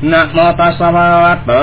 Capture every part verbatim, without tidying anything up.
Nam mô tassa bhagavato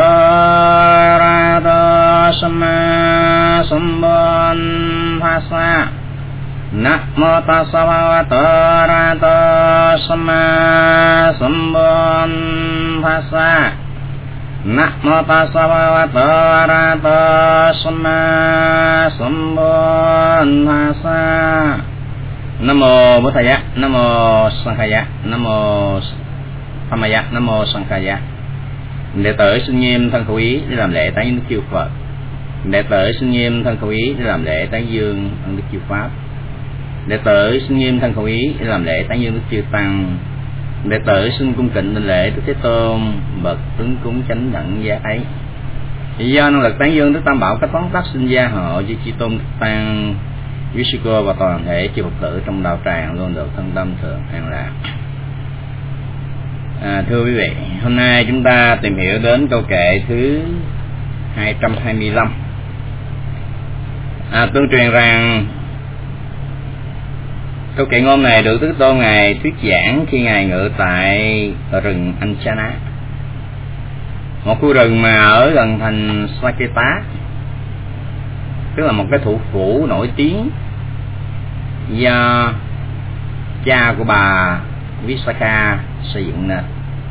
arahato samma sambuddhassa. Nam mô tassa bhagavato arahato samma sambuddhassa. Nam mô tassa bhagavato arahato samma sambuddhassa. Nam mô Bổn Thầy, Nam mô Sankhaya, Nam mô Thamaya, Nam mô Sankhaya. Đệ tử xin nghiêm thân khẩu ý để làm lễ tán dương Đức Chư Phật. Đệ tử xin nghiêm thân khẩu ý để làm lễ tán dương ân Đức Chư Pháp. Đệ tử xin nghiêm thân khẩu ý để làm lễ tán dương Đức Chư Tăng. Đệ tử xin cung kính đảnh lễ Đức Thế Tôn bậc tướng cúng chánh đẳng giác ấy. Do năng lực tán dương Đức Tam Bảo cách toán tác sinh gia hộ cho Chư Tôn Tăng quý sư cô và toàn thể chư Phật tử trong đạo tràng luôn được thân tâm thượng an lạc. À, thưa quý vị, hôm nay chúng ta tìm hiểu đến câu kệ thứ hai trăm hai mươi lăm. À, tương truyền rằng câu kệ ngôn này được Đức Tôn ngài thuyết giảng khi ngài ngự tại rừng Anchana, một khu rừng mà ở gần thành Saketa, tức là một cái thủ phủ nổi tiếng do cha của bà Visakha xây dựng nên,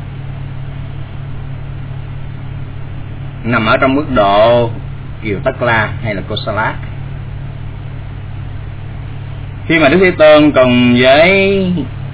nằm ở trong mức độ Kiều Tất La hay là Kosala. Khi mà Đức Thế Tôn cùng với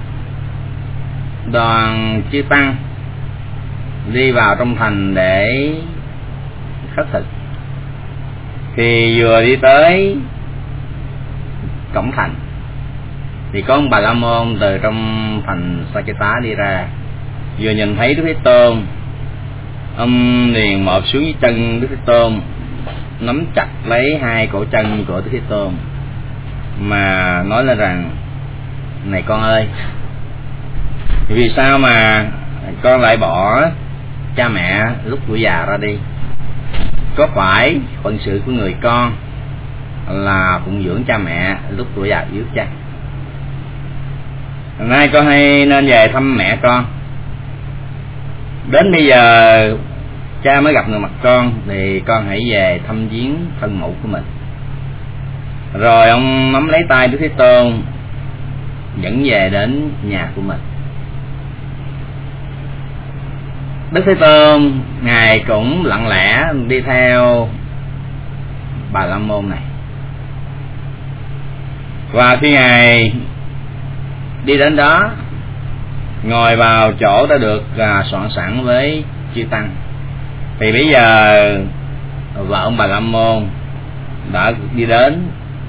đoàn chư tăng đi vào trong thành để khất thực, thì vừa đi tới cổng thành thì có ông Bà La Môn từ trong thành Saketa đi ra. Vừa nhìn thấy Đức Thế Tôn, ông liền mộp xuống dưới chân Đức Thế Tôn, nắm chặt lấy hai cổ chân của Đức Thế Tôn mà nói lên rằng: này con ơi, vì sao mà con lại bỏ cha mẹ lúc tuổi già ra đi? Có phải phận sự của người con là phụng dưỡng cha mẹ lúc tuổi già yếu chăng? Hôm nay con hay nên về thăm mẹ con. Đến bây giờ cha mới gặp người mặt con, thì con hãy về thăm viếng thân mẫu của mình. Rồi ông nắm lấy tay Đức Thế Tôn dẫn về đến nhà của mình. Đức Thế Tôn ngài cũng lặng lẽ đi theo Bà La Môn này. Và khi ngài đi đến đó, ngồi vào chỗ đã được à, soạn sẵn với chư tăng, thì bây giờ vợ ông Bà La Môn đã đi đến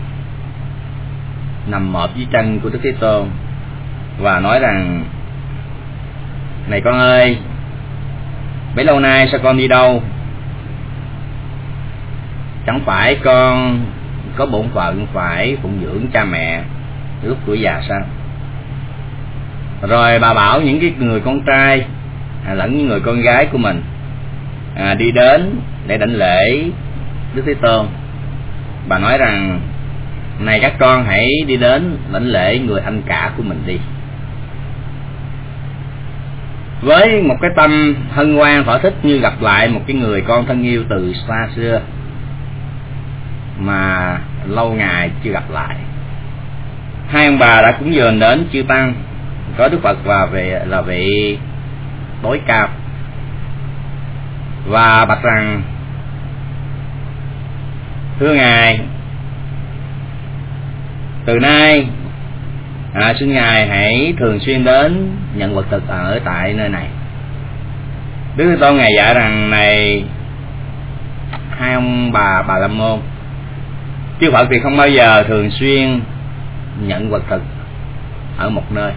nằm mọp dưới chân của Đức Thế Tôn và nói rằng: này con ơi, bấy lâu nay sao con đi đâu? Chẳng phải con có bổn phận phải phụng dưỡng cha mẹ lúc tuổi già sao? Rồi bà bảo những cái người con trai à, lẫn những người con gái của mình à, đi đến để đảnh lễ Đức Thế Tôn. Bà nói rằng: này các con hãy đi đến đảnh lễ người anh cả của mình đi. Với một cái tâm hân hoan thỏa thích như gặp lại một cái người con thân yêu từ xa xưa mà lâu ngày chưa gặp lại, hai ông bà đã cúng dường đến chư tăng, có Đức Phật và về là vị tối cao, và bạch rằng: thưa ngài, từ nay à, xin ngài hãy thường xuyên đến nhận vật thực ở tại nơi này. Đức Thế Tôn ngài dạy rằng: này hai ông bà Bà La Môn, chư Phật thì không bao giờ thường xuyên nhận vật thực ở một nơi.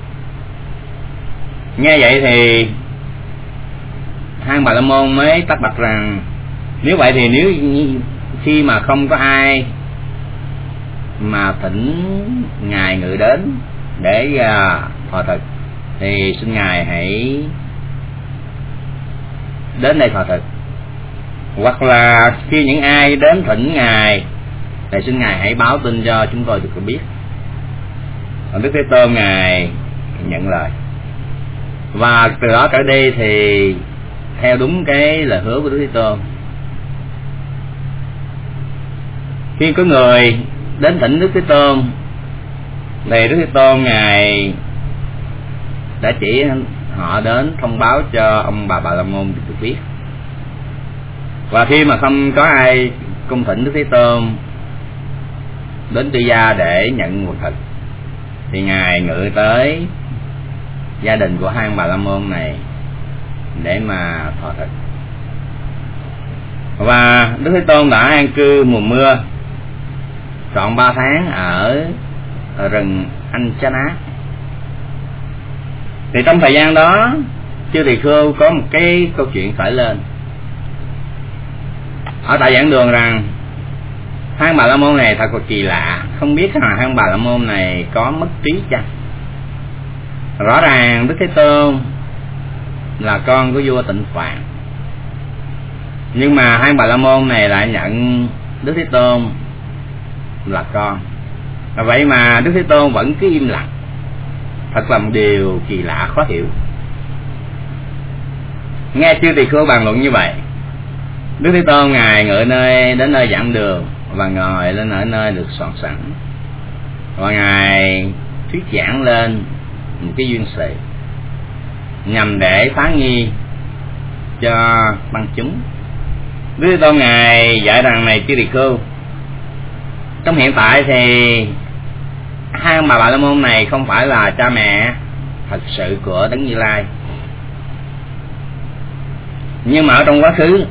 Nghe vậy thì hai ông Bà La Môn mới tắc bạch rằng: nếu vậy thì nếu khi mà không có ai mà thỉnh ngài ngự đến để uh, thọ thực, thì xin ngài hãy đến đây thọ thực. Hoặc là khi những ai đến thỉnh ngài thì xin ngài hãy báo tin cho chúng tôi được biết. Đức Thế Tôn ngài nhận lời, và từ đó trở đi thì theo đúng cái lời hứa của Đức Thế Tôn. Khi có người đến thỉnh Đức Thế Tôn thì Đức Thế Tôn ngài đã chỉ họ đến thông báo cho ông bà Bà La Môn được biết. Và khi mà không có ai cung thỉnh Đức Thế Tôn đến Tư Gia để nhận nguồn thực thì ngài ngự tới gia đình của hai ông Bà La Môn này để mà thọ thực. Và Đức Thế Tôn đã an cư mùa mưa trọn ba tháng ở, ở rừng Anh Chá Ná. Thì trong thời gian đó Chư Tỳ Khưu có một cái câu chuyện khởi lên ở tại giảng đường rằng hai ông Bà La Môn này thật là kỳ lạ, không biết là hai ông Bà La Môn này có mất trí chăng. Rõ ràng Đức Thế Tôn là con của vua Tịnh Phạn, nhưng mà hai ông Bà La Môn này lại nhận Đức Thế Tôn là con. Vậy mà Đức Thế Tôn vẫn cứ im lặng, thật là một điều kỳ lạ khó hiểu. Nghe Chư Tỳ Khưu bàn luận như vậy, Đức Thế Tôn ngài ngự nơi đến nơi giảng đường và ngồi lên ở nơi được soạn sẵn, và ngài thuyết giảng lên một cái duyên sự nhằm để phá nghi cho tăng chúng. Đức Thế Tôn ngài dạy rằng này Chư Tỳ Khưu, trong hiện tại thì hai ông bà Bà La Môn này không phải là cha mẹ thật sự của Đấng Như Lai, nhưng mà ở trong quá khứ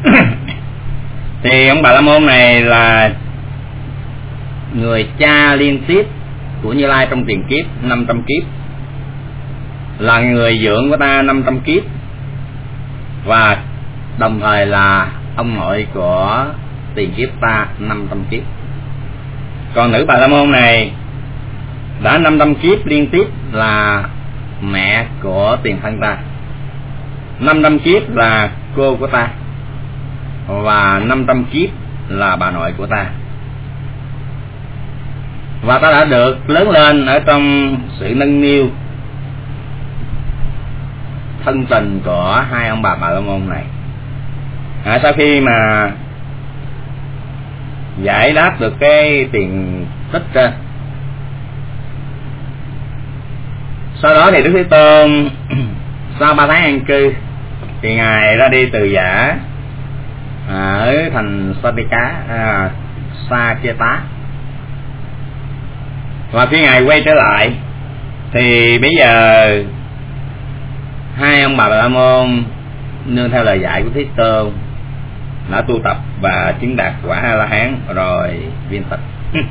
thì ông Bà La Môn này là người cha liên tiếp của Như Lai trong tiền kiếp năm trăm kiếp, là người dưỡng của ta năm trăm kiếp, và đồng thời là ông nội của tiền kiếp ta năm trăm kiếp. Còn nữ Bà La Môn này đã năm trăm kiếp liên tiếp là mẹ của tiền thân ta, năm trăm kiếp là cô của ta, và năm trăm kiếp là bà nội của ta. Và ta đã được lớn lên ở trong sự nâng niu thân tình của hai ông bà Bà La Môn này. À, sau khi mà giải đáp được cái tiền tích trên, sau đó thì Đức Thế Tôn sau ba tháng an cư thì ngài ra đi từ giả ở thành Satika, à, Sa Chê Tá. Và khi ngài quay trở lại thì bây giờ hai ông bà Bà La Môn nương theo lời dạy của Thế Tôn đã tu tập và chứng đạt quả A La Hán rồi viên tịch.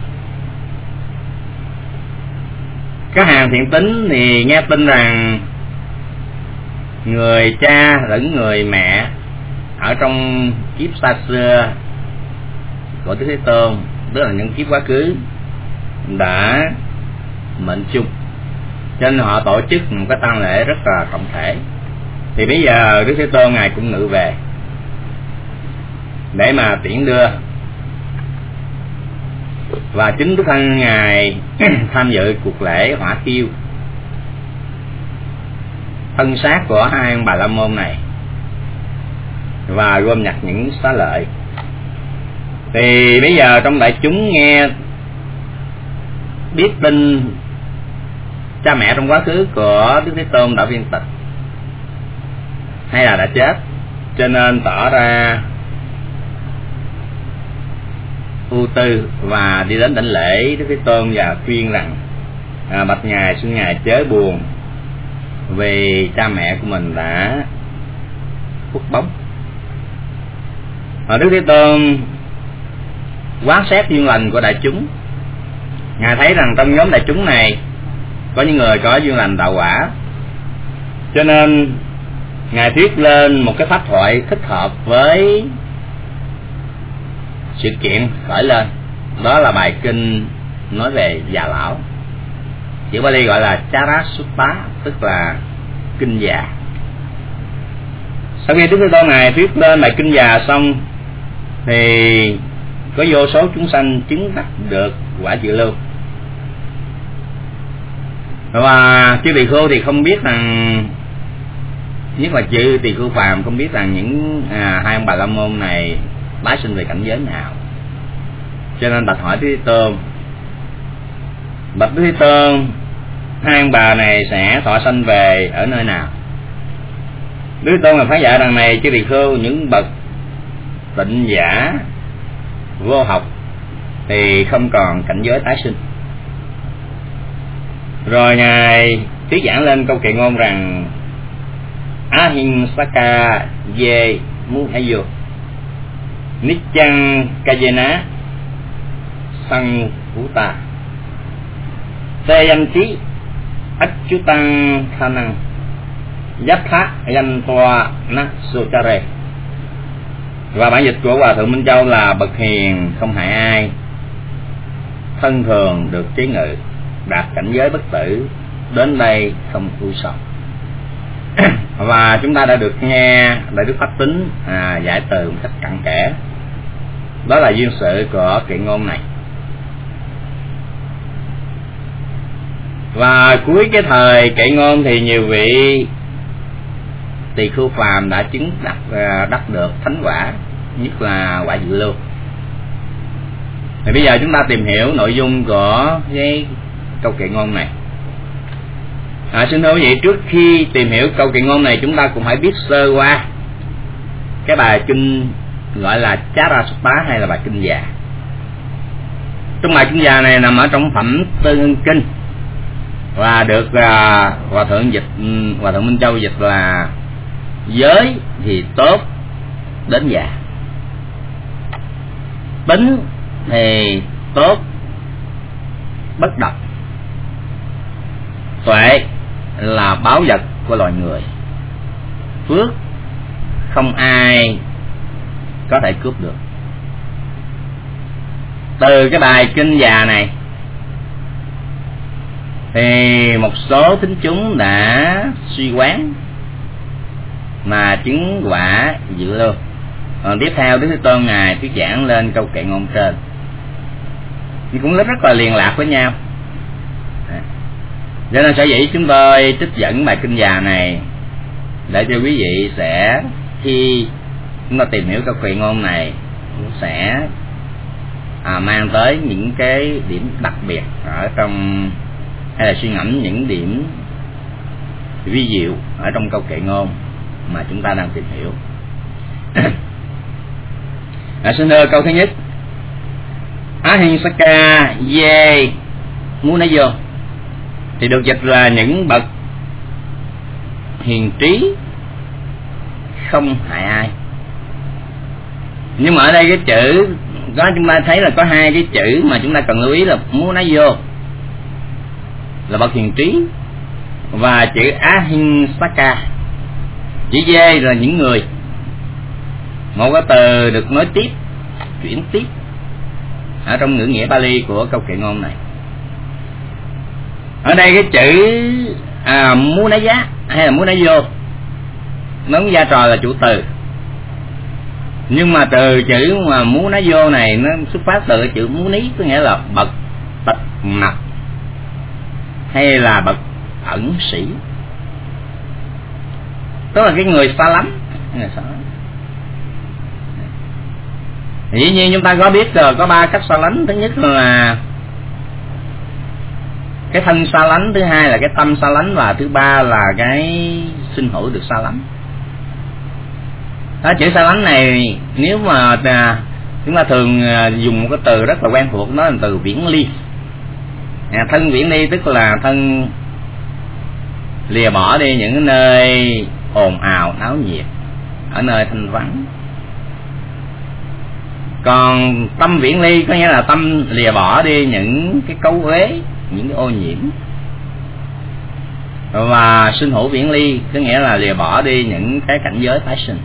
Các hàng thiện tín thì nghe tin rằng người cha lẫn người mẹ ở trong kiếp xa xưa của Đức Thế Tôn, tức là những kiếp quá khứ, đã mệnh chung, cho nên họ tổ chức một cái tang lễ rất là trọng thể. Thì bây giờ Đức Thế Tôn ngài cũng ngự về để mà tiễn đưa, và chính Đức Thân ngài tham dự cuộc lễ hỏa thiêu thân xác của hai ông Bà La Môn này và gom nhặt những xá lợi. Thì bây giờ trong đại chúng nghe biết tin cha mẹ trong quá khứ của Đức Thế Tôn đã viên tịch hay là đã chết, cho nên tỏ ra ưu tư và đi đến đảnh lễ Đức Thế Tôn và khuyên rằng à, bạch ngài, xin ngài chớ buồn vì cha mẹ của mình đã khuất bóng. Và Đức Thế Tôn quán xét duyên lành của đại chúng, ngài thấy rằng trong nhóm đại chúng này có những người có duyên lành đạo quả, cho nên ngài thuyết lên một cái pháp thoại thích hợp với sự kiện khởi lên. Đó là bài kinh nói về già lão, chữ Bali gọi là Charasutta, tức là kinh già. Sau khi Đức Thế Tôn ngài thuyết lên bài kinh già xong thì có vô số chúng sanh chứng đắc được quả dự lưu. Và chư Tỳ Khưu thì không biết rằng nhất là chư Tỳ Khưu Phàm không biết rằng những à, hai ông Bà La Môn này tái sinh về cảnh giới nào, cho nên bạch hỏi Đức Thế Tôn: bạch Đức Thế Tôn, hai ông bà này sẽ thọ sanh về ở nơi nào? Đức Thế Tôn là phán dạy rằng này chư Tỳ Khưu, những bậc tịnh giả vô học thì không còn cảnh giới tái sinh. Rồi ngài thuyết giảng lên câu kệ ngôn rằng: Ahinsaka ye muhayo Nichang kajena sang huta Teyanti achutang thanang Yapha yantoa na sotare. Và bản dịch của Hòa Thượng Minh Châu là: bậc hiền không hại ai, thân thường được trí ngự, đạt cảnh giới bất tử, đến đây không u sầu. Và chúng ta đã được nghe Đại Đức Pháp Tính à, giải từ một cách cặn kẽ. Đó là duyên sự của kệ ngôn này. Và cuối cái thời kệ ngôn thì nhiều vị Tỳ Khưu Phàm đã chứng đắc, đắc được thánh quả, nhất là quả Dự Lưu. Thì bây giờ chúng ta tìm hiểu nội dung của cái câu kệ ngôn này. À, xin thưa quý vị, trước khi tìm hiểu câu kệ ngôn này, chúng ta cũng phải biết sơ qua cái bài kinh gọi là Charasutta hay là bài kinh già. Trong bài kinh già này nằm ở trong phẩm Tư Hưng Kinh và được à, Hòa Thượng dịch Hòa Thượng Minh Châu dịch là: giới thì tốt đến già, tính thì tốt bất độc, tuệ là báu vật của loài người, phước không ai có thể cướp được. Từ cái bài kinh già này thì một số thính chúng đã suy quán mà chứng quả Dự Lưu. Còn tiếp theo Đức Thế Tôn ngài thuyết giảng lên câu kệ ngôn trên, nhưng cũng rất rất là liền lạc với nhau. Cho nên sở dĩ chúng tôi trích dẫn bài kinh già này để cho quý vị sẽ khi chúng ta tìm hiểu câu kệ ngôn này cũng sẽ à, mang tới những cái điểm đặc biệt ở trong, hay là suy ngẫm những điểm vi diệu ở trong câu kệ ngôn mà chúng ta đang tìm hiểu. À, xin thưa câu thứ nhất: Ahinsaka ye munayo thì được dịch là những bậc hiền trí không hại ai. Nhưng mà ở đây cái chữ có chúng ta thấy là có hai cái chữ mà chúng ta cần lưu ý là munayo là bậc hiền trí, và chữ Ahinsaka chữ dê là những người. Một cái từ được nói tiếp, chuyển tiếp ở trong ngữ nghĩa Pali của câu kệ ngôn này. Ở đây cái chữ à, Munaya hay là Munayo nó vai trò là chủ từ, nhưng mà từ chữ mà Munayo này nó xuất phát từ cái chữ Muni, có nghĩa là bậc tịch mặt hay là bậc ẩn sĩ, tức là cái người xa lắm. Dĩ nhiên chúng ta có biết rồi, có ba cách xa lánh. Thứ nhất là cái thân xa lánh, thứ hai là cái tâm xa lánh, và thứ ba là cái sinh hữu được xa lánh. Đó, chữ xa lánh này nếu mà à, chúng ta thường à, dùng một cái từ rất là quen thuộc, đó là từ viễn ly. À, thân viễn ly tức là thân lìa bỏ đi những nơi ồn ào náo nhiệt, ở nơi thanh vắng. Còn tâm viễn ly có nghĩa là tâm lìa bỏ đi những cái cấu uế, những cái ô nhiễm. Và sinh hữu viễn ly có nghĩa là lìa bỏ đi những cái cảnh giới tái sinh.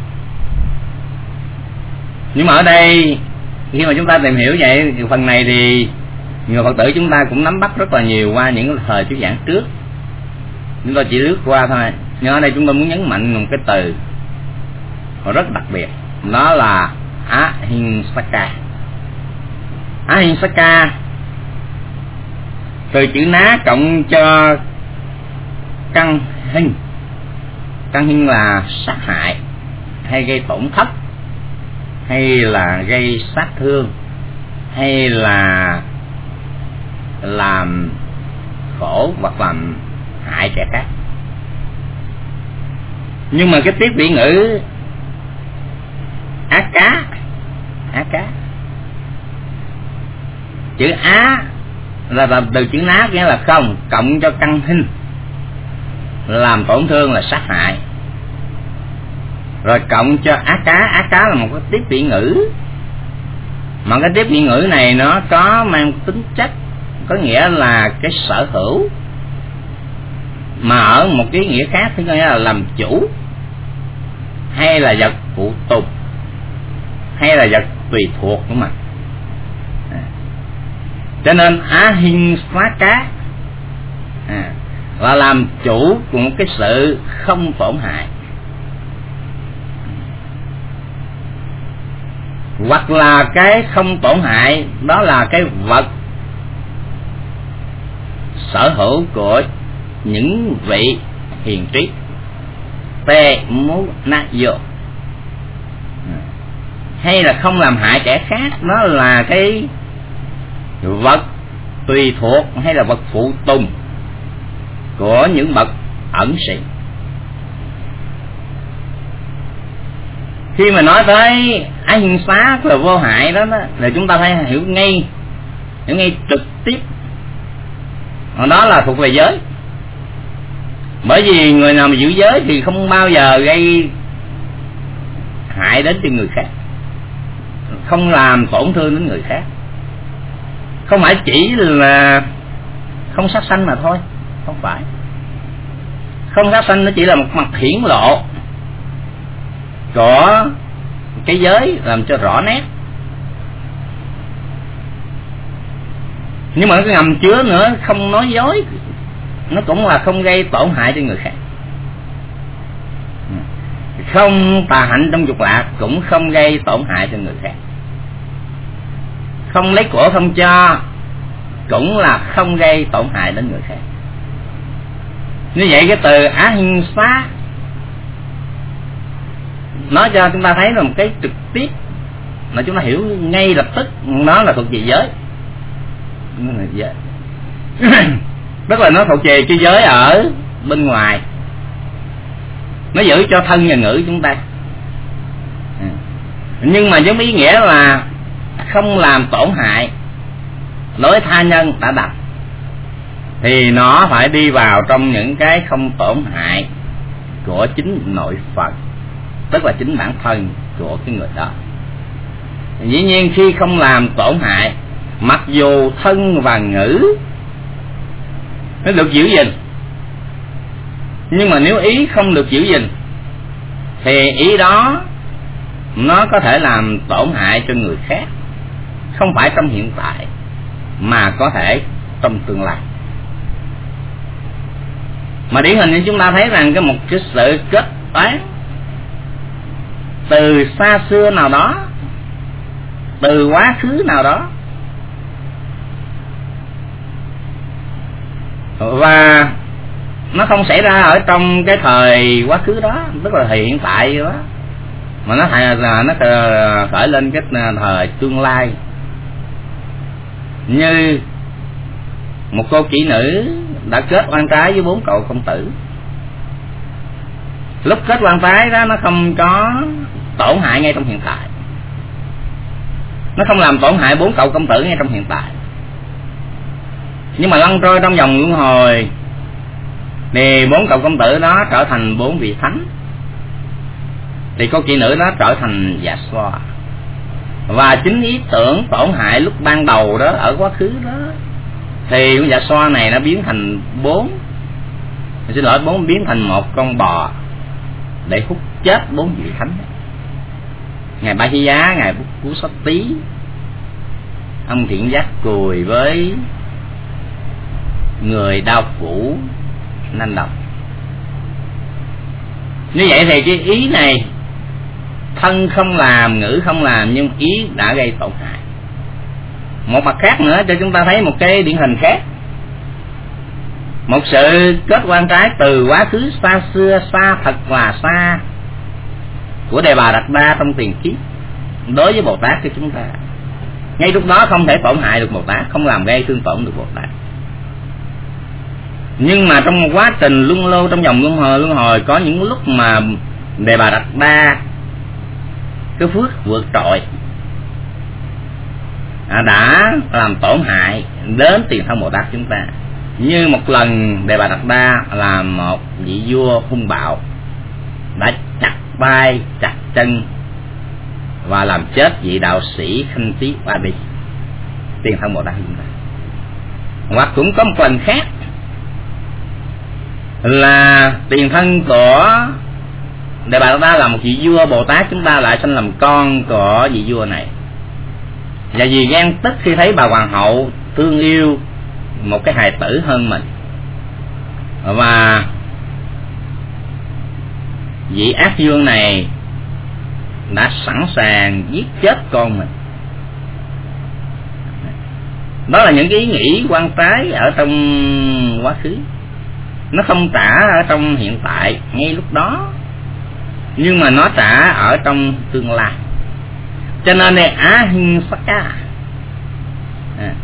Nhưng mà ở đây khi mà chúng ta tìm hiểu vậy, phần này thì người Phật tử chúng ta cũng nắm bắt rất là nhiều qua những thời thuyết giảng trước, chúng ta chỉ lướt qua thôi. Nhưng ở đây chúng tôi muốn nhấn mạnh một cái từ rất đặc biệt, đó là Ahinsaka. Ahinsaka từ chữ ná cộng cho căn hình căn hiên là sát hại hay gây tổn thất hay là gây sát thương hay là làm khổ hoặc làm hại kẻ khác. Nhưng mà cái tiết vị ngữ á cá, á cá, chữ á là, là từ chữ ná, nghĩa là không, cộng cho căn hình làm tổn thương là sát hại, rồi cộng cho á cá. Á cá là một cái tiếp vị ngữ, mà cái tiếp vị ngữ này nó có mang tính chất, có nghĩa là cái sở hữu, mà ở một cái nghĩa khác thì có nghĩa là làm chủ, hay là vật phụ tục, hay là vật tùy thuộc của mình. À. Cho nên á hiên xá cá à, là làm chủ của một cái sự không tổn hại, hoặc là cái không tổn hại đó là cái vật sở hữu của những vị hiền trí tê mú na vô, hay là không làm hại kẻ khác, nó là cái vật tùy thuộc hay là vật phụ tùng của những bậc ẩn sĩ. Khi mà nói tới á hiên xá là vô hại đó, đó là chúng ta phải hiểu ngay, hiểu ngay trực tiếp đó là thuộc về giới. Bởi vì người nào mà giữ giới thì không bao giờ gây hại đến cho người khác, không làm tổn thương đến người khác. Không phải chỉ là không sát sanh mà thôi, không phải. Không sát sanh nó chỉ là một mặt hiển lộ của cái giới làm cho rõ nét, nhưng mà cái ngầm chứa nữa, không nói dối, nó cũng là không gây tổn hại cho người khác. Không tà hạnh trong dục lạc cũng không gây tổn hại cho người khác. Không lấy của không cho cũng là không gây tổn hại đến người khác. Như vậy cái từ á hiên xá nói cho chúng ta thấy là một cái trực tiếp mà chúng ta hiểu ngay lập tức nó là thuộc về giới. Nó là giới. Tức là nó thuộc về cái giới ở bên ngoài, nó giữ cho thân và ngữ chúng ta. Nhưng mà giống ý nghĩa là không làm tổn hại đối tha nhân đã đặt, thì nó phải đi vào trong những cái không tổn hại của chính nội phận, tức là chính bản thân của cái người đó. Dĩ nhiên khi không làm tổn hại, mặc dù thân và ngữ nó được giữ gìn, nhưng mà nếu ý không được giữ gìn thì ý đó nó có thể làm tổn hại cho người khác, không phải trong hiện tại mà có thể trong tương lai. Mà điển hình như chúng ta thấy rằng cái một cái sự kết toán từ xa xưa nào đó, từ quá khứ nào đó, và nó không xảy ra ở trong cái thời quá khứ đó, tức là thời hiện tại đó, mà nó thành là nó khởi lên cái thời tương lai. Như một cô kỹ nữ đã kết oan trái với bốn cậu công tử. Lúc kết oan trái đó nó không có tổn hại ngay trong hiện tại, nó không làm tổn hại bốn cậu công tử ngay trong hiện tại, nhưng mà lăn trôi trong vòng luân hồi thì bốn cậu công tử đó trở thành bốn vị thánh, thì cô kỹ nữ đó trở thành dạ xoa. Và chính ý tưởng tổn hại lúc ban đầu đó ở quá khứ đó, thì con dạ xoa này nó biến thành bốn, xin lỗi, bốn biến thành một con bò để hút chết bốn vị thánh. Ngài Ba Hi Giá, ngài Bút Cú Sót Tí, ông Thiện Giác Cùi với người đao phủ Nanh Độc. Như vậy thì cái ý này thân không làm, ngữ không làm, nhưng ý đã gây tổn hại. Một mặt khác nữa cho chúng ta thấy một cái điển hình khác, một sự kết quan trái từ quá khứ xa xưa, xa thật là xa, của Đề Bà Đạt Đa trong tiền kiếp đối với Bồ Tát của chúng ta. Ngay lúc đó không thể tổn hại được Bồ Tát, không làm gây thương tổn được Bồ Tát. Nhưng mà trong một quá trình luân lưu trong vòng luân hồi luân hồi có những lúc mà Đề Bà Đạt Đa cái phước vượt trội à, đã làm tổn hại đến tiền thân Bồ Tát chúng ta. Như một lần Đề Bà Đạt Đa là một vị vua hung bạo, đã chặt tay chặt chân và làm chết vị đạo sĩ Khanh Tí Ba Đi, tiền thân Bồ Tát chúng ta. Hoặc cũng có một lần khác là tiền thân của Đề Bà Đạt Đa là một vị vua Bồ Tát chúng ta lại sinh làm con của vị vua này, và vì ghen tức khi thấy bà hoàng hậu thương yêu một cái hài tử hơn mình, và vị ác vương này đã sẵn sàng giết chết con mình. Đó là những cái ý nghĩ quan trái ở trong quá khứ, nó không trả ở trong hiện tại ngay lúc đó, nhưng mà nó trả ở trong tương lai. Cho nên này á hin sắc cá à.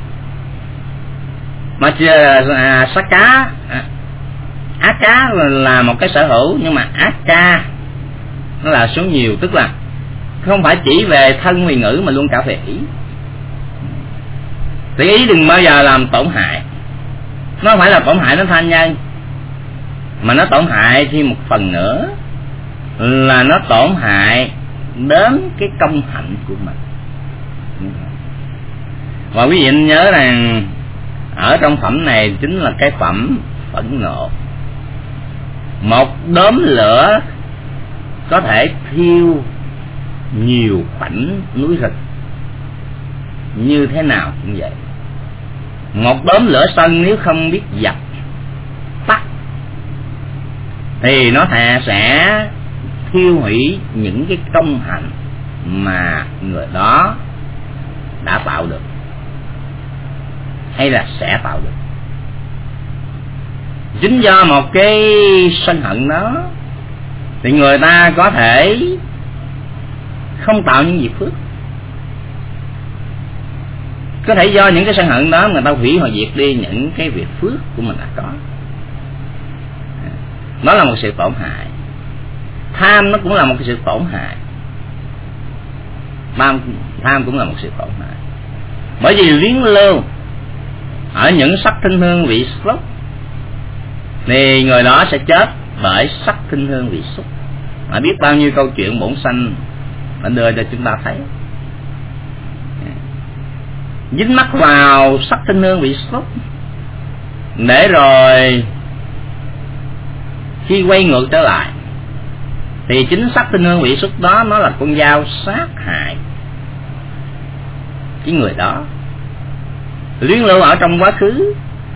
Mà à, sắc cá à, ác cá là một cái sở hữu, nhưng mà ác ca nó là số nhiều, tức là không phải chỉ về thân ngụy ngữ mà luôn cả về ý. Thì ý đừng bao giờ làm tổn hại. Nó không phải là tổn hại đến tha nhân, mà nó tổn hại thêm một phần nữa là nó tổn hại đến cái công hạnh của mình. Và quý vị nhớ rằng ở trong phẩm này chính là cái phẩm phẫn nộ. Một đốm lửa có thể thiêu nhiều khoảnh núi rừng, như thế nào cũng vậy. Một đốm lửa sân nếu không biết dập tắt thì nó sẽ thiêu hủy những cái công hạnh mà người đó đã tạo được hay là sẽ tạo được. Chính do một cái sân hận đó thì người ta có thể không tạo những việc phước. Có thể do những cái sân hận đó người ta hủy hoại diệt đi những cái việc phước của mình đã có. Đó là một sự tổn hại. Tham nó cũng là một cái sự tổn hại. Tham, tham cũng là một sự tổn hại. Bởi vì luyến lưu ở những sắc thinh hương vị xúc thì người đó sẽ chết bởi sắc thinh hương vị xúc. Mà biết bao nhiêu câu chuyện bổn sanh đã đưa cho chúng ta thấy. Dính mắc vào sắc thinh hương vị xúc, để rồi khi quay ngược trở lại thì chính sắc thinh hương vị xúc đó nó là con dao sát hại cái người đó. Luyến lưu ở trong quá khứ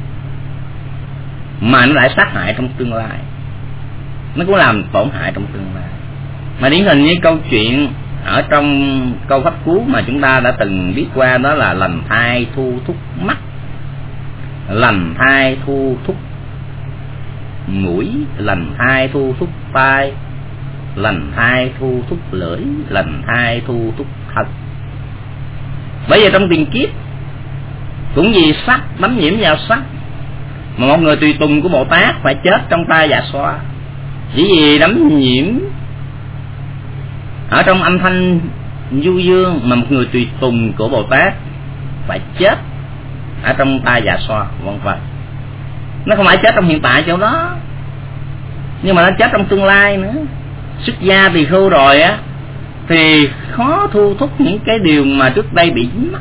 mà nó lại sát hại trong tương lai, nó cũng làm tổn hại trong tương lai. Mà điển hình như câu chuyện ở trong câu pháp cú mà chúng ta đã từng biết qua, đó là lành thai thu thúc mắt, lành thai thu thúc mũi, lành thai thu thúc tai, lành thai thu thúc lưỡi, lành thai thu thúc thân. Bởi vì trong tiền kiếp cũng vì sắc đắm nhiễm vào sắc mà một người tùy tùng của Bồ Tát phải chết trong tay Dạ Xoa, chỉ vì đắm nhiễm ở trong âm thanh du dương mà một người tùy tùng của Bồ Tát phải chết ở trong tay Dạ Xoa, vân vân. Nó không phải chết trong hiện tại chỗ đó, nhưng mà nó chết trong tương lai nữa. Xuất gia tỳ khưu rồi á thì khó thu thúc những cái điều mà trước đây bị dính mắc.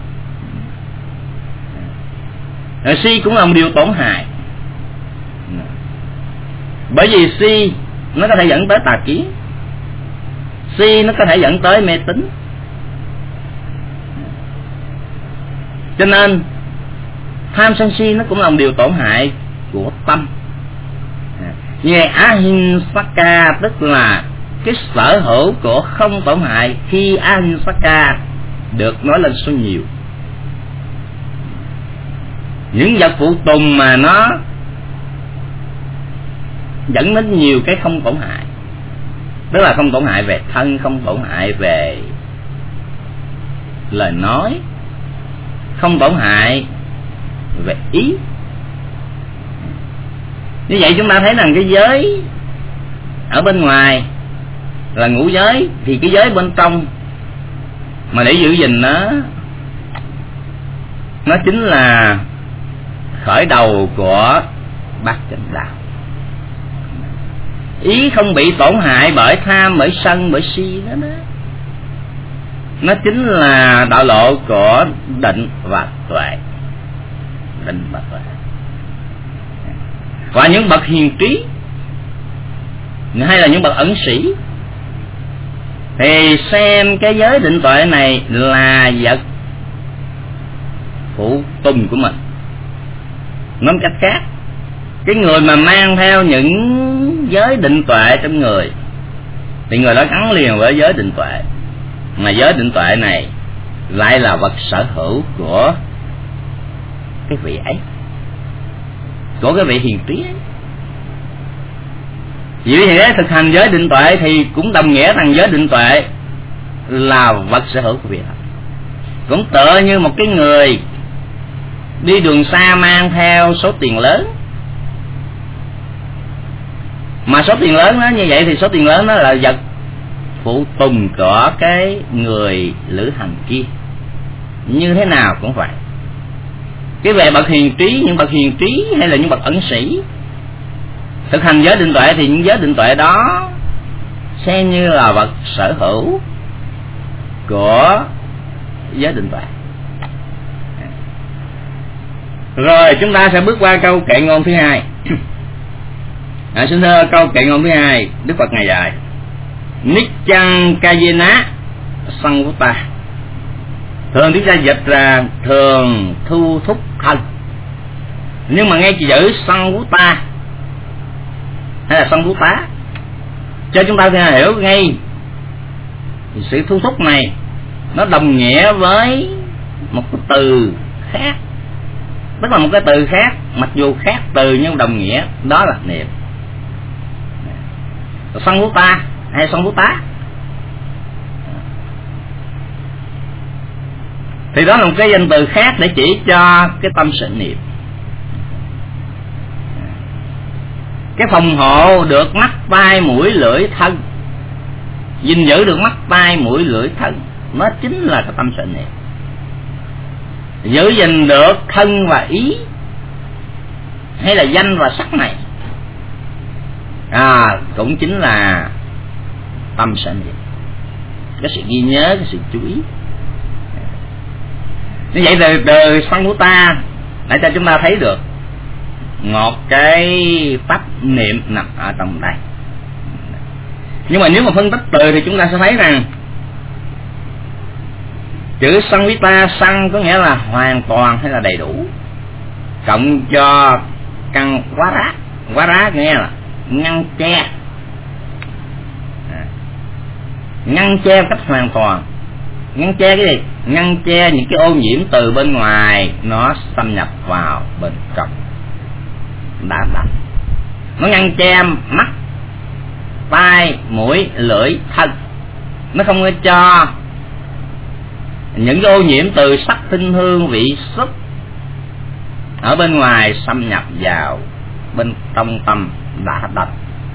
Rồi si cũng là một điều tổn hại, bởi vì si nó có thể dẫn tới tà kiến, si nó có thể dẫn tới mê tín. Cho nên tham sân si nó cũng là một điều tổn hại của tâm. Như ahinsaka tức là cái sở hữu của không tổn hại, khi ahinsaka được nói lên số nhiều. Những vật phụ tùng mà nó dẫn đến nhiều cái không tổn hại. Tức là không tổn hại về thân, không tổn hại về lời nói, không tổn hại về ý. Như vậy chúng ta thấy rằng cái giới ở bên ngoài là ngũ giới, thì cái giới bên trong mà để giữ gìn nó, nó chính là khởi đầu của bát chánh đạo. Ý không bị tổn hại bởi tham, bởi sân, bởi si đó, đó. Nó chính là đạo lộ của định và tuệ. Định và tuệ. Và những bậc hiền trí hay là những bậc ẩn sĩ thì xem cái giới định tuệ này là vật phụ tùng của mình. Nói cách khác, cái người mà mang theo những giới định tuệ trong người thì người đó gắn liền với giới định tuệ, mà giới định tuệ này lại là vật sở hữu của cái vị ấy, của cái vị hiền trí ấy. Vì thế thực hành giới định tuệ thì cũng đồng nghĩa rằng giới định tuệ là vật sở hữu của vị đó. Cũng tựa như một cái người đi đường xa mang theo số tiền lớn, mà số tiền lớn đó như vậy thì số tiền lớn đó là vật phụ tùng của cái người lữ hành kia. Như thế nào cũng vậy. Cái về bậc hiền trí, những bậc hiền trí hay là những bậc ẩn sĩ thực hành giới định tuệ thì những giới định tuệ đó xem như là vật sở hữu của giới định tuệ. Rồi chúng ta sẽ bước qua câu kệ ngôn thứ hai. À, xin thưa câu kệ ngôn thứ hai, Đức Phật ngài dạy: Niccang Kayena Samvutta. Thường tiếng ra dịch ra thường thu thúc thân, nhưng mà nghe chữ Samvutta hay là Samvutta cho chúng ta thể hiểu ngay sự thu thúc này nó đồng nghĩa với một cái từ khác, tức là một cái từ khác, mặc dù khác từ nhưng đồng nghĩa, đó là niệm. Samvutta hay Samvutta thì đó là một cái danh từ khác để chỉ cho cái tâm sự niệm. Cái phòng hộ được mắt tai mũi lưỡi thân, gìn giữ được mắt tai mũi lưỡi thân, nó chính là cái tâm sự niệm. Giữ gìn được thân và ý hay là danh và sắc này, à cũng chính là tâm sở niệm, cái sự ghi nhớ, cái sự chú ý. Như vậy từ từ Samvutta để cho chúng ta thấy được một cái pháp niệm nằm ở trong đây. Nhưng mà nếu mà phân tích từ thì chúng ta sẽ thấy rằng chữ Samvita, sang có nghĩa là hoàn toàn hay là đầy đủ, cộng cho căn quá rá. Quá rá nghĩa là ngăn che, ngăn che cách hoàn toàn. Ngăn che cái gì? Ngăn che những cái ô nhiễm từ bên ngoài nó xâm nhập vào bên trong. Đã đọc. Nó ngăn che mắt, tai, mũi, lưỡi, thân. Nó không có cho những cái ô nhiễm từ sắc, tinh, hương, vị, xúc ở bên ngoài xâm nhập vào bên trong tâm đã đọc.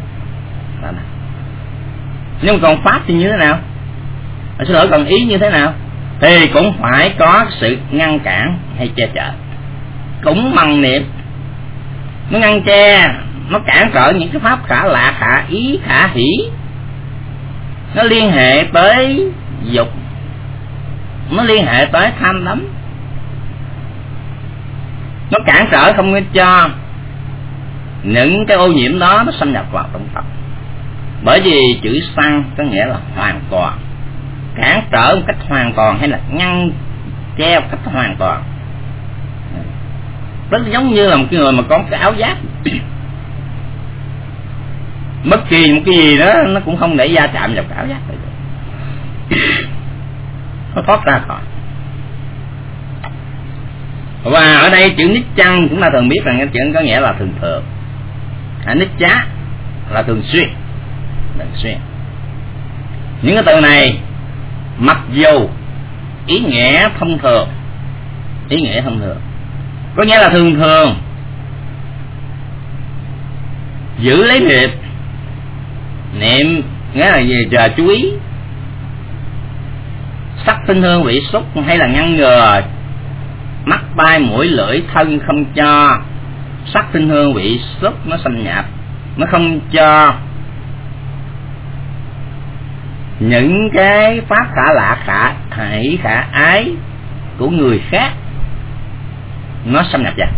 Nhưng còn pháp thì như thế nào? Xin lỗi, còn ý như thế nào? Thì cũng phải có sự ngăn cản hay che chở, cũng bằng niệm. Nó ngăn che, nó cản trở những cái pháp khả lạ, khả ý, khả hỷ, nó liên hệ tới dục, nó liên hệ tới tham đắm, nó cản trở không có cho những cái ô nhiễm đó nó xâm nhập vào trong tâm. Bởi vì chữ sang có nghĩa là hoàn toàn, cản trở một cách hoàn toàn hay là ngăn che một cách hoàn toàn. Rất giống như là một cái người mà có một cái áo giáp, bất kỳ một cái gì đó nó cũng không để va chạm vào cái áo giáp này được, nó thoát ra khỏi. Và ở đây chữ niết chăng chúng ta thường biết rằng cái chữ có nghĩa là thường thường. À, niết chá là thường xuyên, thường xuyên. Những cái từ này mặc dù ý nghĩa thông thường, ý nghĩa thông thường có nghĩa là thường thường giữ lấy niệm, niệm nghĩa là gì? Giờ chú ý sắc tinh hương vị xúc, hay là ngăn ngừa mắt tai mũi lưỡi thân, không cho sắc tinh hương vị xúc nó xâm nhập, nó không cho những cái pháp khả lạ khả hỷ khả ái của người khác nó xâm nhập vào.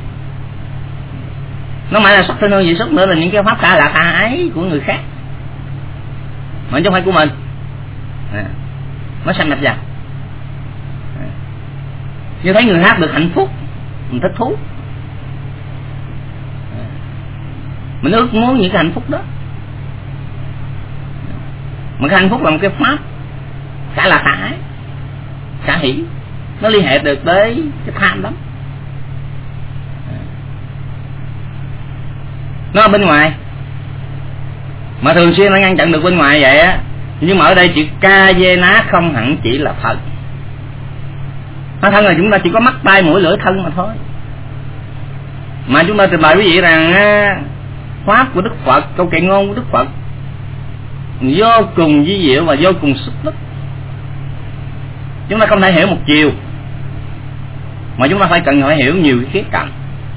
Nó phải là sắc tinh hương vị xúc nữa, là những cái pháp khả lạ khả ái của người khác mà chứ không phải của mình, à, nó xâm nhập vào. À, như thấy người khác được hạnh phúc mình thích thú, à, mình ước muốn những cái hạnh phúc đó. Mà cái hạnh phúc là một cái pháp khả là khả ái, khả hỷ, nó liên hệ được tới cái tham lắm. Nó ở bên ngoài mà thường xuyên nó ngăn chặn được bên ngoài vậy á. Nhưng mà ở đây chữ ca dê ná không hẳn chỉ là thân. Thân là chúng ta chỉ có mắt tai mũi lưỡi thân mà thôi. Mà chúng ta trình bày quý vị rằng pháp của Đức Phật, câu kệ ngôn của Đức Phật vô cùng vi diệu và vô cùng xúc tích. Chúng ta không thể hiểu một chiều, mà chúng ta phải cần phải hiểu nhiều cái khía cạnh.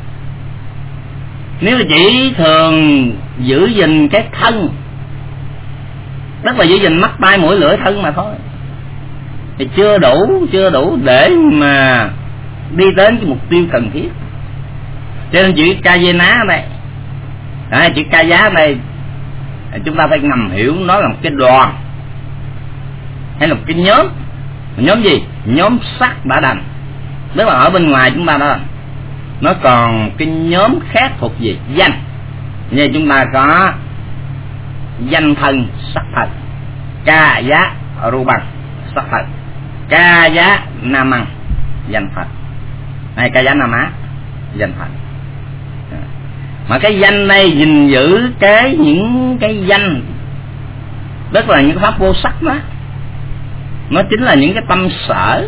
Nếu chỉ thường giữ gìn cái thân, tức là giữ gìn mắt tai mũi lưỡi thân mà thôi, thì chưa đủ, chưa đủ để mà đi đến cái mục tiêu cần thiết. Cho nên chữ ca dê ná ở đây, à, chữ ca giá ở đây chúng ta phải ngầm hiểu nó là một cái đoàn hay là một cái nhóm. Nhóm gì? Nhóm sắc đã đành. Tức là ở bên ngoài chúng ta đó, nó còn cái nhóm khác thuộc về danh. Như chúng ta có danh thân sắc thân, ca giá ru bằng sắc thân, ca giá nam măng danh phật, hay ca giá nam á danh phật. Mà cái danh này gìn giữ cái những cái danh, tức là những pháp vô sắc đó, nó chính là những cái tâm sở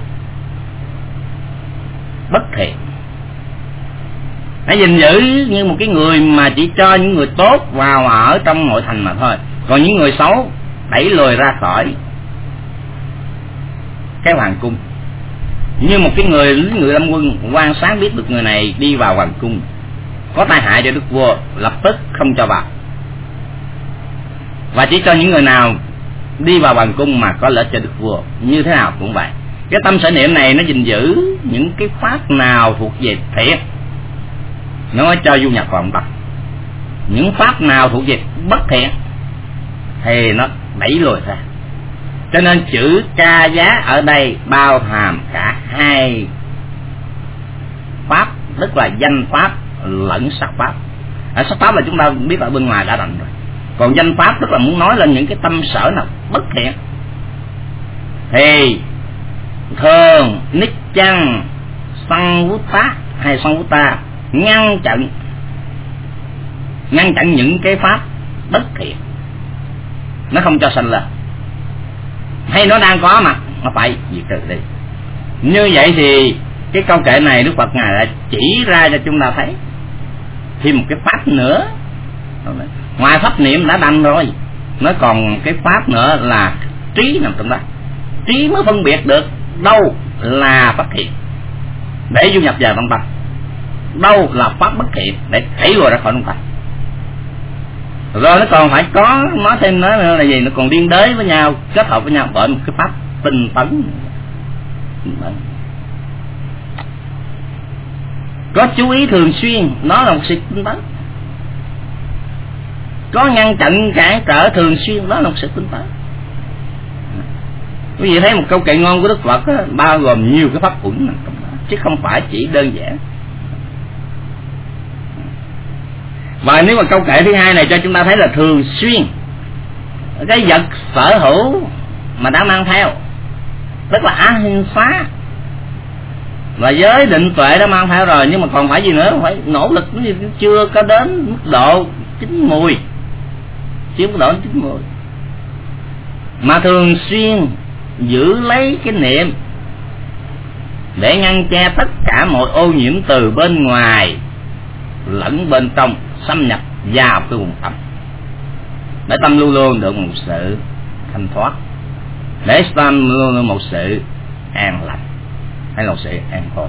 bất thiện. Hãy gìn giữ như một cái người mà chỉ cho những người tốt vào ở trong nội thành mà thôi, còn những người xấu đẩy lùi ra khỏi cái hoàng cung. Như một cái người lính ngự lâm quân quan sát biết được người này đi vào hoàng cung có tai hại cho đức vua, lập tức không cho vào, và chỉ cho những người nào đi vào hoàng cung mà có lợi cho đức vua. Như thế nào cũng vậy. Cái tâm sở niệm này nó gìn giữ những cái pháp nào thuộc về thiện, nó cho du nhập vào ông tập. Những pháp nào thuộc về bất thiện thì nó đẩy lùi ra. Cho nên chữ ca giá ở đây bao hàm cả hai pháp, tức là danh pháp lẫn sắc pháp. Ở sắc pháp là chúng ta biết ở bên ngoài đã đành rồi, còn danh pháp tức là muốn nói lên những cái tâm sở nào bất thiện thì thường nít chăng săn vút tá hay săn vút ta ngăn chặn ngăn chặn những cái pháp bất thiện, nó không cho sanh lên, hay nó đang có mặt nó phải diệt trừ đi. Như vậy thì cái câu kệ này Đức Phật ngài đã chỉ ra cho chúng ta thấy thêm một cái pháp nữa. Ngoài pháp niệm đã đành rồi, nó còn cái pháp nữa là trí nằm trong đó. Trí mới phân biệt được đâu là bất thiện để du nhập vào trong tâm, đâu là pháp bất thiện để đẩy lùi ra khỏi trong tâm. Rồi nó còn phải có nói thêm nữa là gì, nó còn liên đới với nhau, kết hợp với nhau bởi một cái pháp tinh tấn. Có chú ý thường xuyên, nó là một sự tinh tấn. Có ngăn chặn cản trở thường xuyên, đó là một sự tinh tấn. Quý vị thấy một câu kệ ngôn của Đức Phật đó, bao gồm nhiều cái pháp uẩn trong đó, chứ không phải chỉ đơn giản. Và nếu mà câu kệ thứ hai này cho chúng ta thấy là thường xuyên cái vật sở hữu mà đã mang theo, tức là ahimsa và giới định tuệ đã mang theo rồi, nhưng mà còn phải gì nữa, phải nỗ lực, chưa có đến mức độ chín mùi chứ không độ đến chín mươi. Mà thường xuyên giữ lấy cái niệm để ngăn che tất cả mọi ô nhiễm từ bên ngoài lẫn bên trong xâm nhập vào cái vùng tâm, để tâm luôn luôn được một sự thanh thoát, để tâm luôn luôn một sự an lành hay là một sự an khô.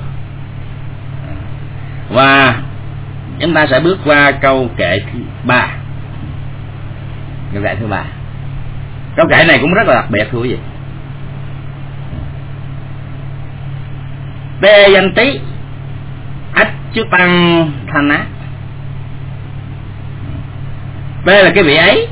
Và chúng ta sẽ bước qua câu kệ thứ ba. Câu kệ thứ ba, câu kệ này cũng rất là đặc biệt thưa quý vị. Tê danh tí ách chứ tăng thanh á. Tê là cái vị ấy,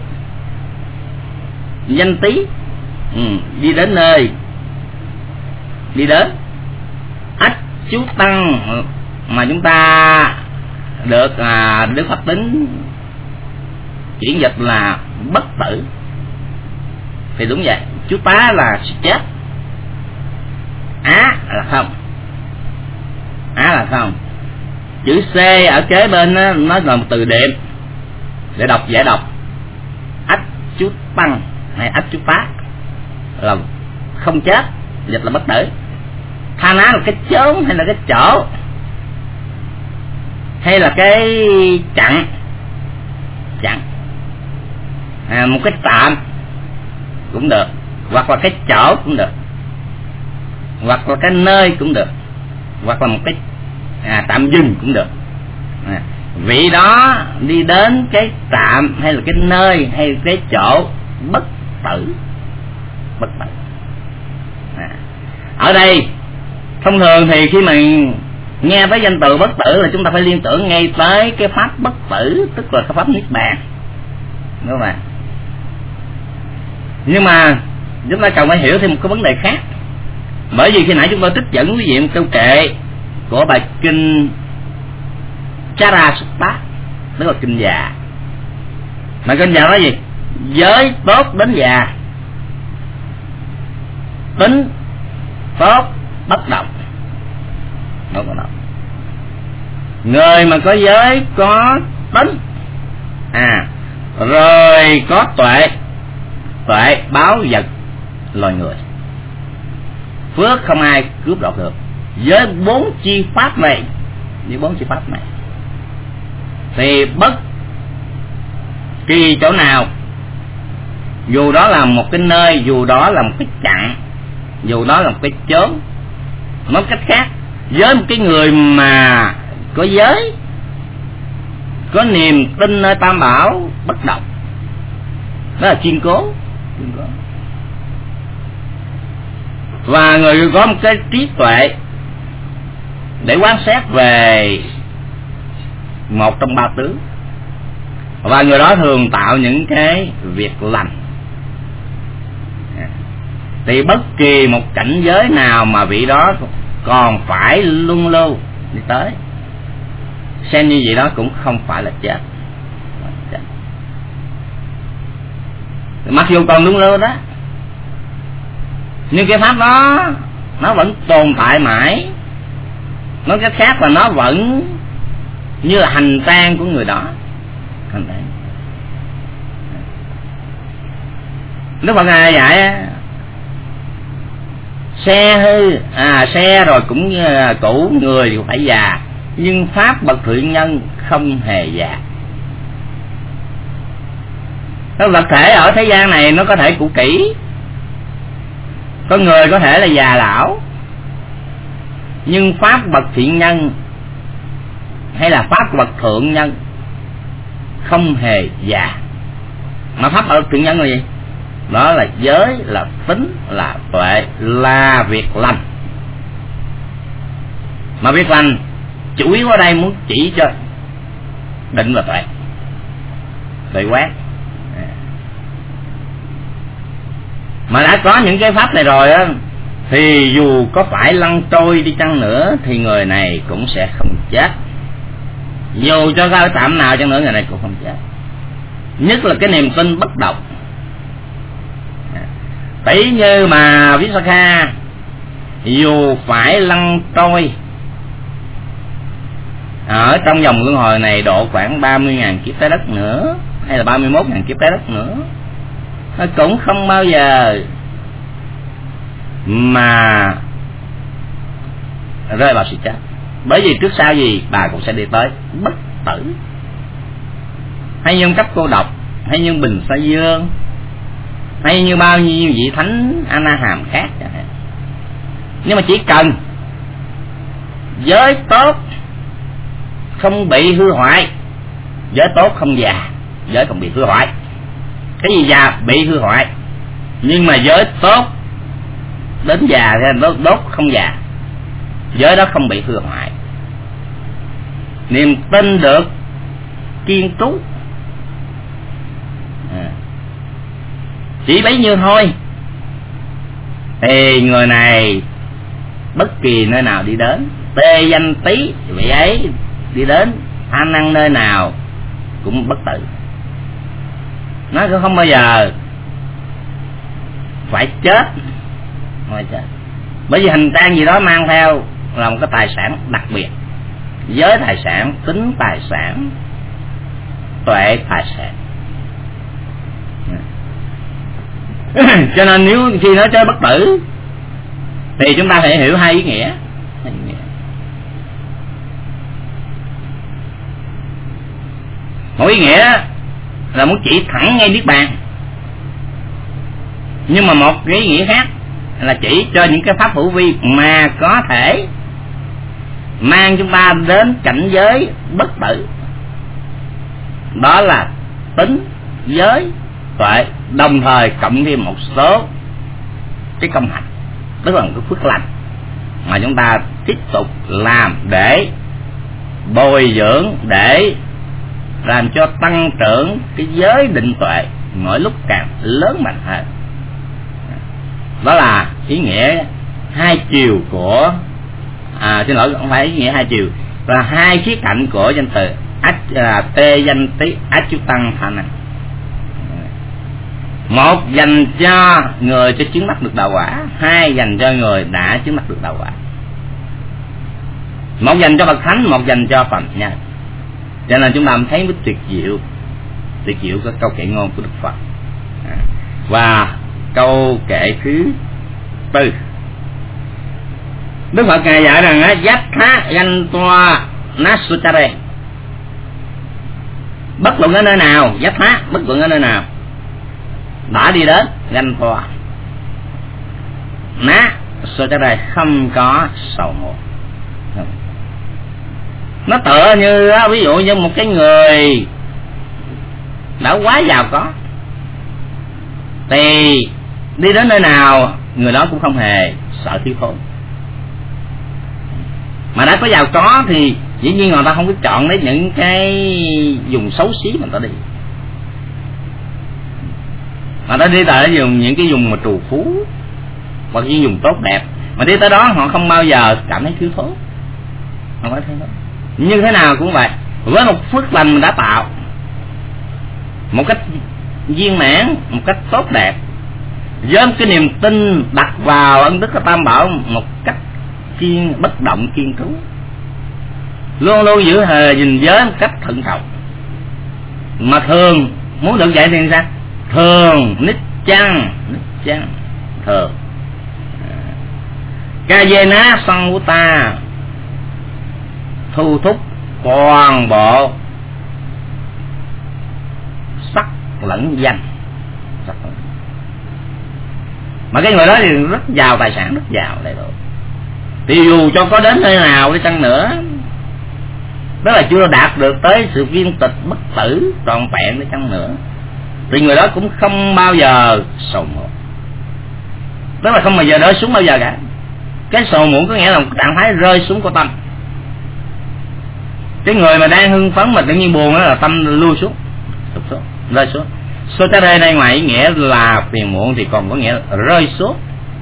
danh tí, ừ, đi đến nơi, đi đến. Ách chú tăng mà chúng ta được à, Đức Pháp Tính chuyển dịch là bất tử, thì đúng vậy. Chú tá là chết, á là không, á là không. Chữ C ở kế bên đó, nó là một từ đệm để đọc giải đọc. Ách chú tăng hay ách chú tá là không chết, dịch là bất tử. Tha ná là cái chốn hay là cái chỗ hay là cái chặn, chặn à, một cái tạm cũng được, hoặc là cái chỗ cũng được, hoặc là cái nơi cũng được, hoặc là một cái à, tạm dừng cũng được. À, vị đó đi đến cái tạm hay là cái nơi hay cái chỗ bất tử, bất tử. À, ở đây thông thường thì khi mình nghe tới danh từ bất tử là chúng ta phải liên tưởng ngay tới cái pháp bất tử, tức là cái pháp niết bàn, đúng không ạ? Nhưng mà chúng ta cần phải hiểu thêm một cái vấn đề khác, bởi vì khi nãy chúng tôi trích dẫn quý vị một câu kệ của bài kinh Chara Sutta, tức là kinh già. Mà kinh già nói gì? Giới tốt đến già, tính tốt bất động, không có động. Người mà có giới có tính, à rồi có tuệ, tuệ báo vật loài người, phước không ai cướp đoạt được. Với bốn chi pháp này, với bốn chi pháp này thì bất kỳ chỗ nào, dù đó là một cái nơi, dù đó là một cái chặng, dù đó là một cái chốn, nói cách khác, với một cái người mà có giới, có niềm tin nơi tam bảo bất động, đó là kiên cố, kiên cố. Và người có một cái trí tuệ để quan sát về một trong ba tướng, và người đó thường tạo những cái việc lành, thì bất kỳ một cảnh giới nào mà vị đó còn phải luân lưu đi tới, xem như vậy đó cũng không phải là chết. Mặc dù còn luân lưu đó, nhưng cái pháp đó nó vẫn tồn tại mãi. Nói cách khác là nó vẫn như là hành trang của người đó, hành trang. Đức Phật Ngài dạy xe hư, à xe rồi cũng cũ, người thì phải già, nhưng pháp bậc thiện nhân không hề già. Cái vật thể ở thế gian này nó có thể cũ kỹ, có người có thể là già lão, nhưng pháp bậc thiện nhân hay là pháp bậc thượng nhân không hề già. Mà pháp bậc thiện nhân là gì? Đó là giới, là tính, là tuệ, là việc lành. Mà việc lành chủ yếu ở đây muốn chỉ cho định và tuệ, tuệ quán. Mà đã có những cái pháp này rồi á, thì dù có phải lăn trôi đi chăng nữa thì người này cũng sẽ không chết. Dù cho cái tạm nào chăng nữa người này cũng không chết. Nhất là cái niềm tin bất động. Tỷ như mà Visakha dù phải lăn trôi ở trong vòng luân hồi này độ khoảng ba mươi nghìn kiếp trái đất nữa hay là ba mươi mốt ngàn kiếp trái đất nữa, nó cũng không bao giờ mà rơi vào sự chết. Bởi vì trước sau gì bà cũng sẽ đi tới bất tử. Hay như cấp cô độc, hay như Bình Sa Dương, hay như bao nhiêu vị thánh A Na Hàm khác. Nhưng mà chỉ cần giới tốt không bị hư hoại, giới tốt không già, giới không bị hư hoại. Cái gì già bị hư hoại, nhưng mà giới tốt đến già thì đốt, đốt không già, giới đó không bị hư hoại. Niềm tin được kiên trú, à, chỉ bấy nhiêu thôi thì người này bất kỳ nơi nào đi đến, tê danh tí vị ấy đi đến an năng nơi nào cũng bất tử. Nó cũng không bao giờ phải chết, không phải chết. Bởi vì hành trang gì đó mang theo là một cái tài sản đặc biệt. Giới tài sản, tính tài sản, tuệ tài sản. Cho nên nếu khi nói chơi bất tử thì chúng ta phải hiểu hai ý nghĩa. Hai ý nghĩa. Một ý nghĩa là muốn chỉ thẳng ngay niết bàn, nhưng mà một cái ý nghĩa khác là chỉ cho những cái pháp hữu vi mà có thể mang chúng ta đến cảnh giới bất tử. Đó là tính, giới, tuệ, đồng thời cộng thêm một số cái công hạnh, tức là một cái phước lành mà chúng ta tiếp tục làm để bồi dưỡng, để làm cho tăng trưởng cái giới định tuệ mỗi lúc càng lớn mạnh hơn. Đó là ý nghĩa hai chiều của à, xin lỗi không phải ý nghĩa hai chiều, là hai khía cạnh của danh từ à, tê danh tí Achyutang Thana. Một dành cho người cho chứng đắc được đạo quả, hai dành cho người đã chứng đắc được đạo quả. Một dành cho bậc thánh, một dành cho phàm nhân. Cho nên chúng ta thấy mới tuyệt diệu, tuyệt diệu cái câu kệ ngôn của Đức Phật. À, và câu kệ thứ tư, Đức Phật ngài dạy rằng á, Yatha Yantva Nasutare, bất luận ở nơi nào, Yatha bất luận ở nơi nào đã đi đến Yantva Nasutare, không có sầu muộn. Nó tựa như ví dụ như một cái người đã quá giàu có thì đi đến nơi nào người đó cũng không hề sợ thiếu thốn. Mà đã có giàu có thì dĩ nhiên người ta không có chọn lấy những cái vùng xấu xí mà người ta đi, mà ta đi tới dùng những cái vùng mà trù phú hoặc những vùng tốt đẹp, mà đi tới đó họ không bao giờ cảm thấy thiếu thốn, không có thấy đó. Như thế nào cũng vậy, với một phước lành mình đã tạo một cách viên mãn, một cách tốt đẹp, với cái niềm tin đặt vào ân đức của Tam Bảo một cách kiên bất động kiên trú, luôn luôn giữ hờ gìn giới một cách thận trọng. Mà thường muốn được vậy thì sao? Thường nít chăng, nít chăng thường ca dê ná song của ta, thu thúc toàn bộ sắc lẫn danh. Sắc lẫn. Mà cái người đó thì rất giàu tài sản, rất giàu đầy đủ, thì dù cho có đến nơi nào đi chăng nữa, đó là chưa đạt được tới sự viên tịch bất tử trọn vẹn đi chăng nữa, thì người đó cũng không bao giờ sầu muộn. Đó là không bao giờ rơi xuống bao giờ cả. Cái sầu muộn có nghĩa là một trạng thái rơi xuống của tâm. Cái người mà đang hưng phấn mà tự nhiên buồn đó là tâm lui xuống, tụt xuống, rơi xuống. Sotare đây ngoài ý nghĩa là phiền muộn thì còn có nghĩa là rơi xuống.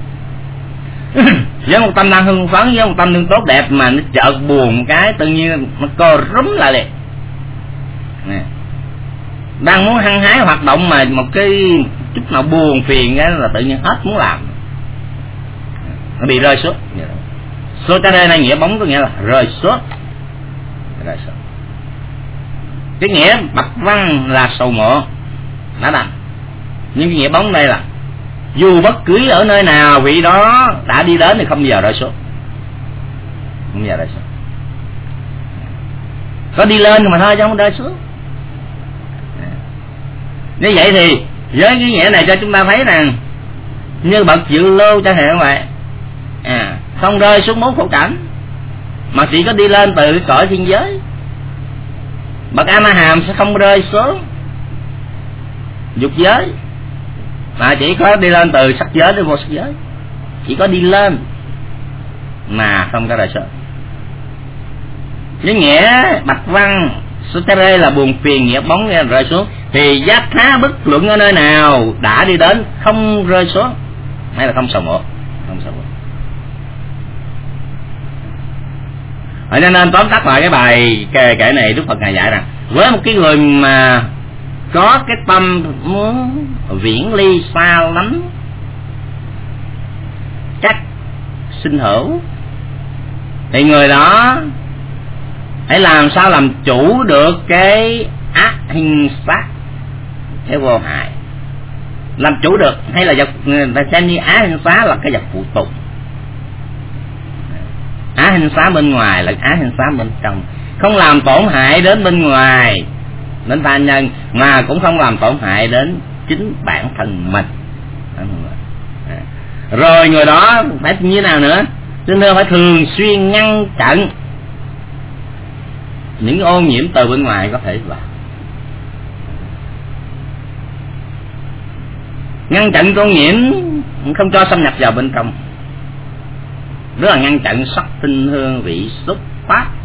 Với một tâm đang hưng phấn, với một tâm đang tốt đẹp mà nó chợt buồn cái tự nhiên nó co rúm lại liền. Nè, đang muốn hăng hái hoạt động mà một cái chút nào buồn phiền cái là tự nhiên hết muốn làm, nó bị rơi xuống. Sotare này nghĩa bóng có nghĩa là rơi xuống, rơi xuống. Cái nghĩa bạch văn là sầu ngộ đã đành, nhưng cái nghĩa bóng đây là dù bất cứ ở nơi nào vị đó đã đi đến thì không bao giờ rơi xuống, không bao giờ rơi xuống. Có đi lên mà thôi chứ không rơi xuống. Như vậy thì với cái nghĩa này cho chúng ta thấy rằng như bậc Dự Lưu chẳng hạn vậy, à, không rơi xuống bốn khổ cảnh mà chỉ có đi lên từ cái cõi thiên giới. Bậc A La Hàm sẽ không rơi xuống dục giới mà chỉ có đi lên từ sắc giới đến vô sắc giới, chỉ có đi lên mà không có rơi xuống. Với nghĩa bạch văn Sutere là buồn phiền, nghĩa bóng nghe rơi xuống, thì giác thá bất luận ở nơi nào đã đi đến không rơi xuống, hay là không sầu ngộ, không sầu ngộ. Ở nên, nên tóm tắt lại cái bài kể, kể này, Đức Phật ngài dạy rằng với một cái người mà có cái tâm muốn viễn ly xa lắm chắc sinh hữu, thì người đó hãy làm sao làm chủ được cái ác hình sát, cái vô hại, làm chủ được, hay là vật ta xem như ác hình xá là cái vật phụ tục. Ác hình xá bên ngoài là ác hình xá bên trong, không làm tổn hại đến bên ngoài, đến tha nhân, mà cũng không làm tổn hại đến chính bản thân mình. Rồi người đó phải như thế nào nữa? Chúng ta phải thường xuyên ngăn chặn những ô nhiễm từ bên ngoài có thể vào, ngăn chặn ô nhiễm không cho xâm nhập vào bên trong, đó là ngăn chặn sắc tinh hương vị xúc pháp